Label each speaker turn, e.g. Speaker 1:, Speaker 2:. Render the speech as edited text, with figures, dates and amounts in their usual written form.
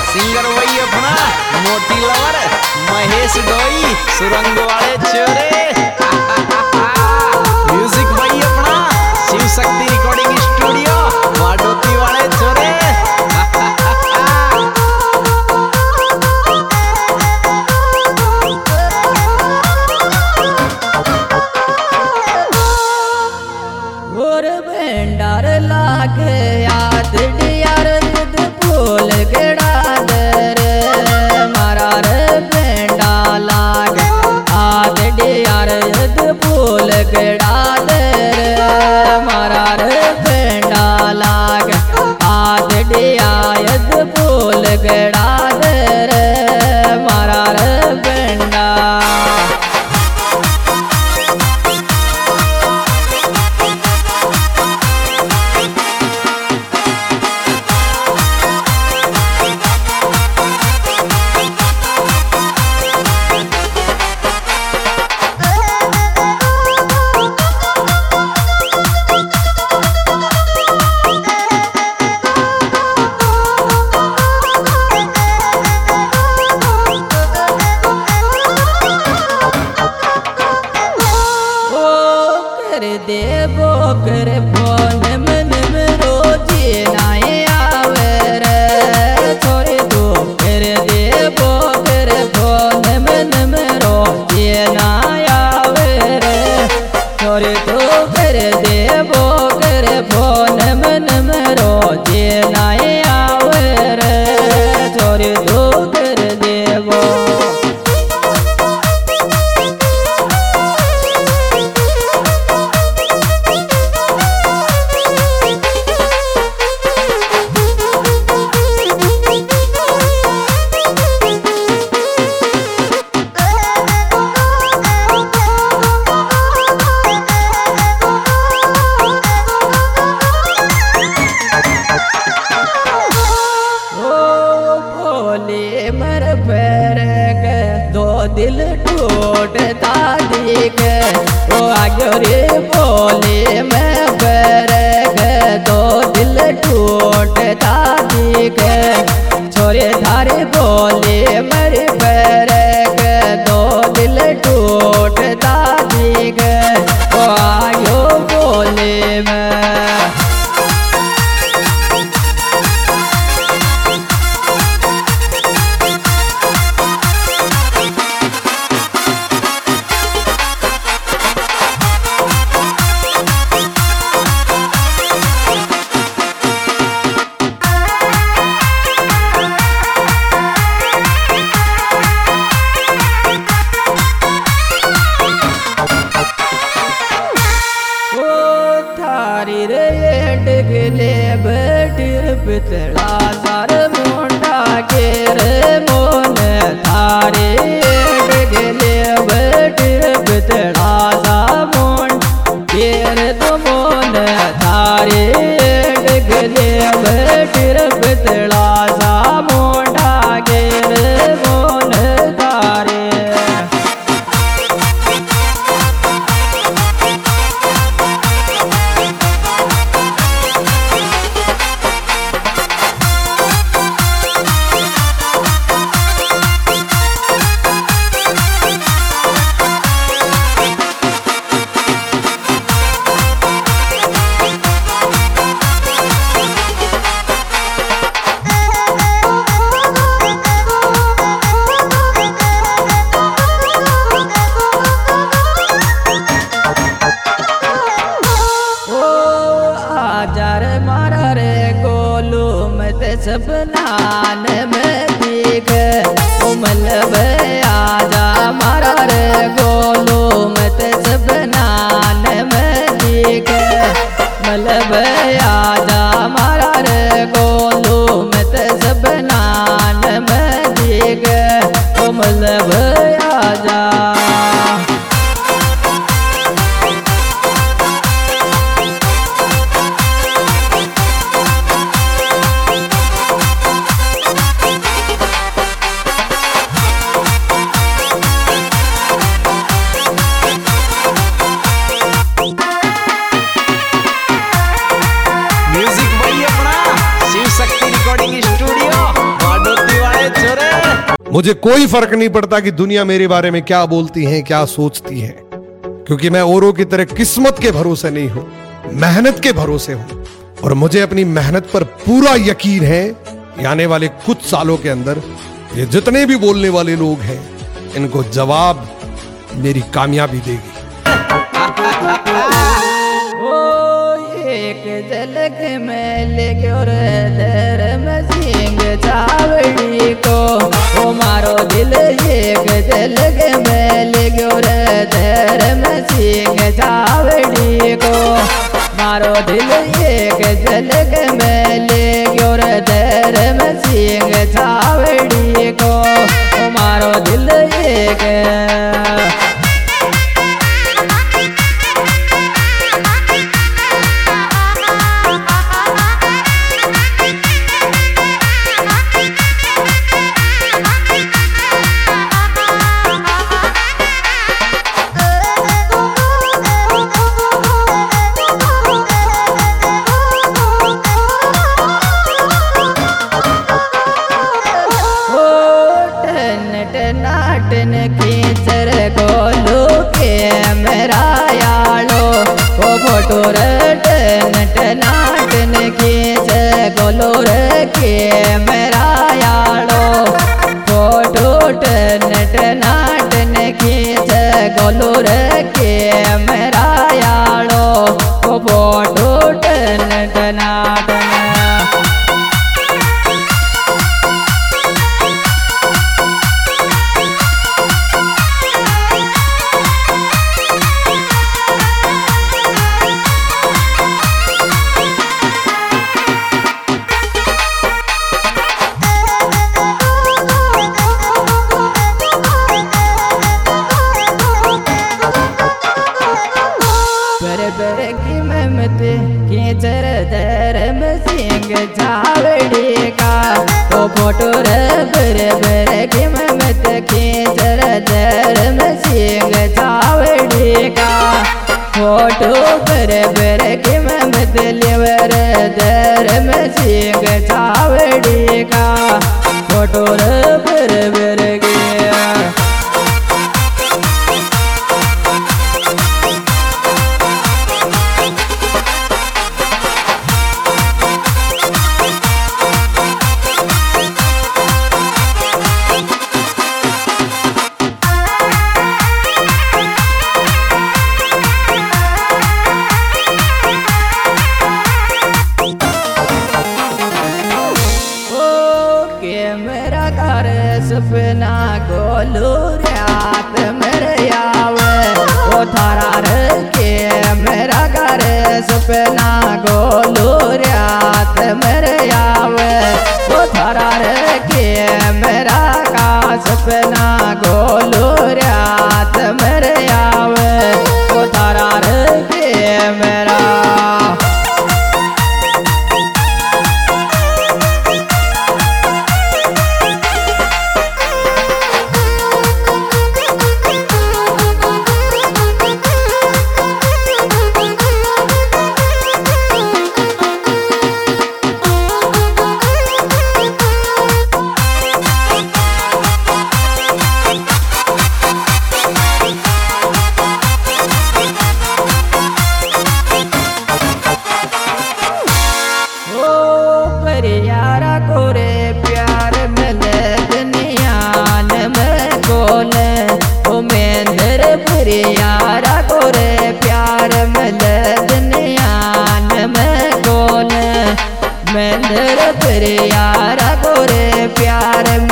Speaker 1: Singer वही अपना मोती लवर महेश डोई सुरंग वाले चोरे। म्यूजिक वही अपना शिव शक्ति रिकॉर्डिंग स्टूडियो वाडोती वाले चोरे।
Speaker 2: और भेंडार लागे याद डियार युद्ध फूल गेड़ा दर मारा रे भेंडा लागे याद डियार युद्ध फूल गेड़ा दर मारा रे भेंडा लागे याद डिया युद्ध फूल गेड़ा दर मारा रे भेंडा। देवो कर फोन मन में रोजी नाए आवे रे छोरे दो कर देवो कर फोन मन में रोजी नाए आवे रे छोरे दो कर देवो कर फोन मन में रोजी नाए आवे रे छोरे दो कर देवो। मर पैर के दो दिल टूटता दिख ओ आगे रे बोले मैं पैर के दो दिल टूटता दिख छोरे धारे बोले मेरे पैर के दो दिल टूटता दिख ओ आयो बोले मैं। डगले बटिर पितला सार मोंडा के रे मोन थारे डगले बटिर पितला सा मोन के रे तो मोन थारे डगले बटिर पितला सा मोंडा के रे मोन थारे। मारा रे गोलू मत सपनान में दिख उमल आजा मारा रे गोलू मत सपनान में दिख मलब आजा मारा रे गोलू मत सपनान में दिख उमल आजा।
Speaker 3: मुझे कोई फर्क नहीं पड़ता कि दुनिया मेरे बारे में क्या बोलती है, क्या सोचती है, क्योंकि मैं औरों की तरह किस्मत के भरोसे नहीं हूं, मेहनत के भरोसे हूं। और मुझे अपनी मेहनत पर पूरा यकीन है कि आने वाले कुछ सालों के अंदर ये जितने भी बोलने वाले लोग हैं, इनको जवाब मेरी कामयाबी देगी।
Speaker 2: एक झलक में लेके और दर में सिंह चावड़ी को, ओ मारो दिल एक झलक में लेके और दर में सिंह चावड़ी को, मारो दिल एक झलक में लेके और दर में सिंह चावड़ी को, ओ मारो दिल एक। नाटन खींचर गोलू के मेरा यालो, ओ फोटो रटन नाटन खींच गोलू के मेरा यालो, फोटो नाटन खींच गोलू के मेरा यालो, ओ फोटो नाटन। खींचर धर्म सिंह चावड़ी का, ओ फोटो बर की मत खींचर धर्म सिंह चावड़ी का, फोटो बर की मत लेवर धर्म सिंह चावड़ी का, फोटो बर गया। सपना गोलू रात मेरे आवे, ओ थारा के मेरा घर सपना गोलू रात मेरे आवे, ओ थारा के मेरा का सपना गोलू रात मेरे आवे, ओ थारा के मेरा। यारा कोरे प्यार मिले दुनियान में कौन, मेंदर यारा कोरे प्यार